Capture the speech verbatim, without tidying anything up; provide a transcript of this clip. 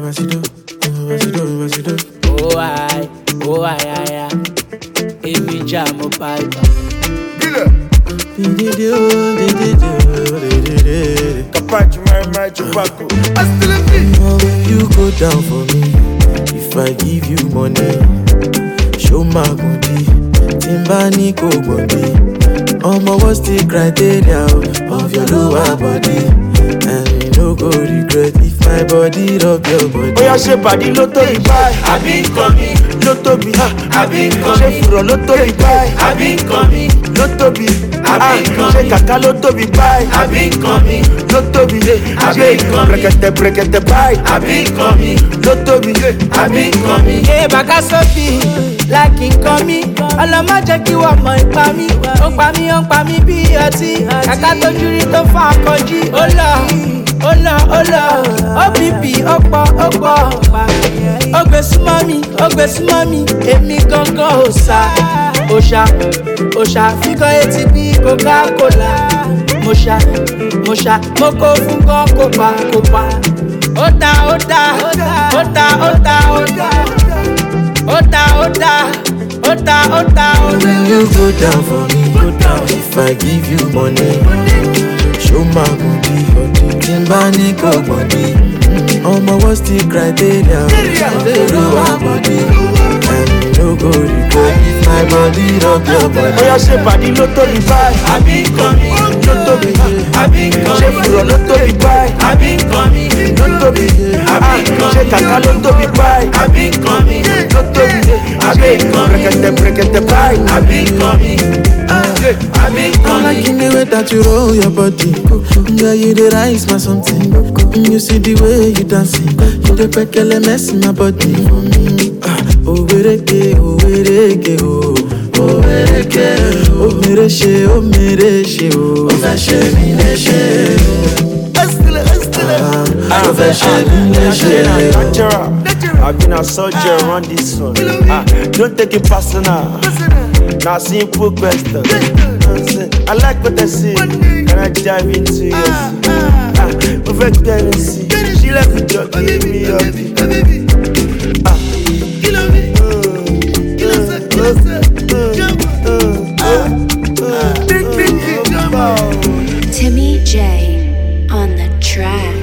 Oh I, oh I, I, I. Every jam up pipe. Capacho, my my tobacco. When you go down for me, if I give you money, show my body, Timbani go body. Omo, what's the criteria of your lower body? And you no go regret if my body rub your body. Oh yeah, she body lotto be buy. I been coming, Lotto be ha. I been She coming, furo lotto be buy. I been coming, Lotto be I been ah. She coming, kaka lotto be buy. I been coming, Lotto be I she been coming, brekete brekete buy. I been coming, Lotto be I been coming. Hey, baka sofi, like in coming. Ọlọ́mọ jẹ́ kí wọ́n mọ ipa mi. Ó pa mí, ó pa mí bí ọtí. Kàkà tó júrí tó fún akọjí. Ó lọ, ó lọ, ó lọ. Ó bìbì, ó pọ̀, ó pọ̀. Ó gbé súnmọ́ mi, ó gbé súnmọ́ mi. Èmi gangan ò sá. Òṣà, òṣà, fígọ̀ etí bí Coca-Cola. Mo ṣá, mo ṣá, mo kó fún gan kópa, kópa. Ó ta, ó ta, ó ta, ó ta, ó ta. Ota, ota, ota, ota, ota. When you go down for me, go down. If I give you money, show my body, body. Timbani go body. Omo, what's the criteria of the lower body? And you no go regret if my body rub your body. oh yeah, she body lotto be buy. I been coming, Lotto be I been she coming, furo lotto be buy. I been coming, Lotto be ah. She kaka lotto be buy. I been coming, Lotto be I been coming, brekete brekete buy. I been coming, I been I'm coming. liking the way that you roll your body. Yeah, you the rise my something. You see the way you dancing. You the pekele mess in my body. Ah, oh wereke, oh wereke, oh oh wereke, oh mere she, oh mere she, oh oh she mi le she, ah oh she mi le she. Natural. I've been a soldier on this one. Ah, don't take it personal. Now simple question. I like what I see. Can I dive into your sea? Ah, perfect tendency. She left me just give me up. Ah, Timmy J on the track.